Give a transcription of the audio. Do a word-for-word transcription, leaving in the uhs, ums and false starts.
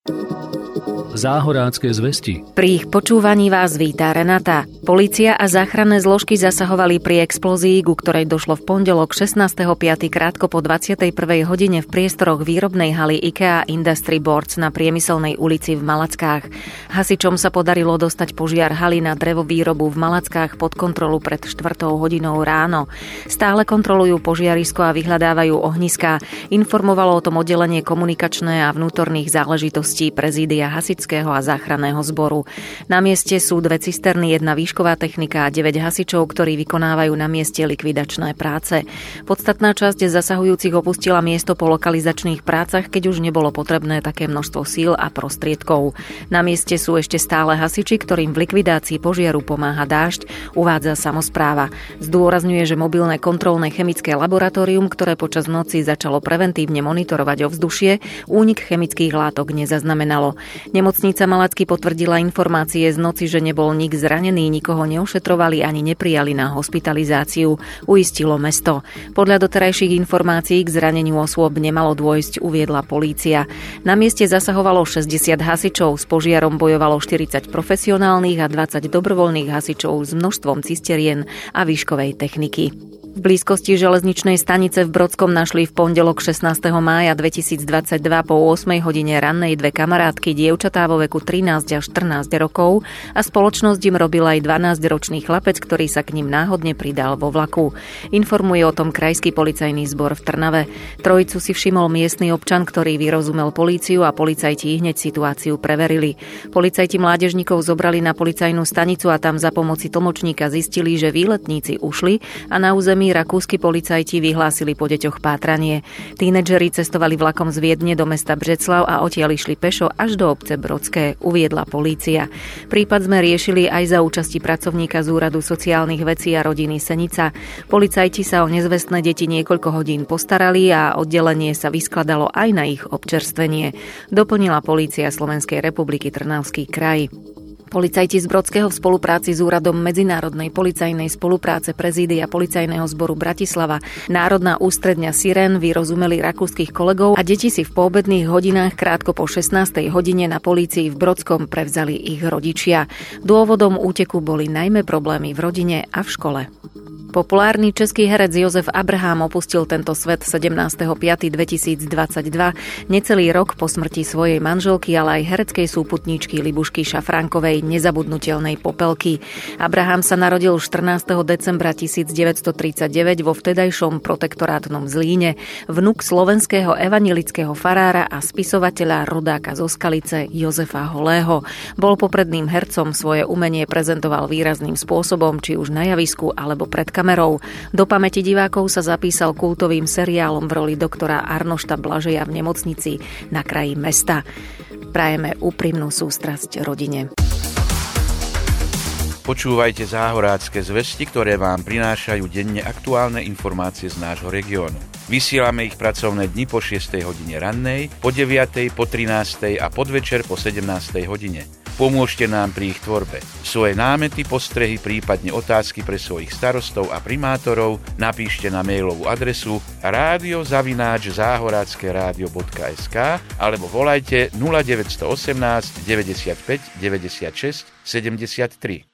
Záhorácké zvesti. Pri ich počúvaní vás víta Renata. Polícia a záchranné zložky zasahovali pri explózii, ku ktorej došlo v pondelok šestnásteho piateho krátko po dvadsiatej prvej hodine v priestoroch výrobnej haly IKEA Industry Boards na Priemyselnej ulici v Malackách. Hasičom sa podarilo dostať požiar haly na drevovýrobu v Malackách pod kontrolu pred štvrtou hodinou ráno. Stále kontrolujú požiarisko a vyhľadávajú ohniská. Informovalo o tom oddelenie komunikačné a vnútorných záležitostí prezídia hasičského a záchranného zboru. Na mieste sú dve cisterny, jedna výšková technika a deväť hasičov, ktorí vykonávajú na mieste likvidačné práce. Podstatná časť zasahujúcich opustila miesto po lokalizačných prácach, keď už nebolo potrebné také množstvo síl a prostriedkov. Na mieste sú ešte stále hasiči, ktorým v likvidácii požiaru pomáha dážď, uvádza samospráva. Zdôrazňuje, že mobilné kontrolné chemické laboratórium, ktoré počas noci začalo preventívne monitorovať ovzdušie, únik chemických látok nezaznamenalo. Nemocnica Malacky potvrdila informácie z noci, že nebol nik zranený, nikoho neošetrovali ani neprijali na hospitalizáciu, uistilo mesto. Podľa doterajších informácií k zraneniu osôb nemalo dôjsť, uviedla polícia. Na mieste zasahovalo šesťdesiat hasičov, s požiarom bojovalo štyridsať profesionálnych a dvadsať dobrovoľných hasičov s množstvom cisterien a výškovej techniky. V blízkosti železničnej stanice v Brodskom našli v pondelok šestnásteho mája dvetisícdvadsaťdva po ôsmej hodine rannej dve kamarátky, dievčatá vo veku trinásť a štrnásť rokov, a spoločnosť im robil aj dvanásťročný chlapec, ktorý sa k ním náhodne pridal vo vlaku. Informuje o tom Krajský policajný zbor v Trnave. Trojicu si všimol miestny občan, ktorý vyrozumel políciu, a policajti hneď situáciu preverili. Policajti mládežníkov zobrali na policajnú stanicu a tam za pomoci tlmočníka zistili, že výletníci ušli, a na území rakúski policajti vyhlásili po deťoch pátranie. Tínedžeri cestovali vlakom z Viedne do mesta Břeclav a odtiaľ išli pešo až do obce Brodské, uviedla polícia. Prípad sme riešili aj za účasti pracovníka z Úradu sociálnych vecí a rodiny Senica. Policajti sa o nezvestné deti niekoľko hodín postarali a oddelenie sa vyskladalo aj na ich občerstvenie, doplnila polícia Slovenskej republiky Trnavský kraj. Policajti z Brodského v spolupráci s Úradom medzinárodnej policajnej spolupráce prezídia Policajného zboru Bratislava Národná ústredňa Sirén vyrozumeli rakúskych kolegov a deti si v poobedných hodinách krátko po šestnástej hodine na polícii v Brodskom prevzali ich rodičia. Dôvodom úteku boli najmä problémy v rodine a v škole. Populárny český herec Jozef Abraham opustil tento svet sedemnásteho piateho dvetisícdvadsaťdva, necelý rok po smrti svojej manželky, ale aj hereckej súputníčky Libušky Šafránkovej, nezabudnutelnej Popelky. Abraham sa narodil štrnásteho decembra tisícdeväťstotridsaťdeväť vo vtedajšom protektorátnom Zlíne, vnuk slovenského evanjelického farára a spisovateľa rodáka zo Skalice Jozefa Holého. Bol popredným hercom, svoje umenie prezentoval výrazným spôsobom, či už na javisku alebo pred kamerou. Do pamäti divákov sa zapísal kultovým seriálom v roli doktora Arnošta Blažeja v nemocnici na kraji mesta. Prajeme úprimnú sústrasť rodine. Počúvajte Záhorácké zvesti, ktoré vám prinášajú denne aktuálne informácie z nášho regiónu. Vysielame ich pracovné dni po šiestej hodine rannej, po deviatej, po trinástej a podvečer po sedemnástej hodine. Pomôžte nám pri ich tvorbe. Svoje námety, postrehy, prípadne otázky pre svojich starostov a primátorov napíšte na mailovú adresu rádio zavináč záhoracké rádio bodka es ká alebo volajte nula deväť jedna osem deväťdesiatpäť deväťdesiatšesť sedemdesiattri.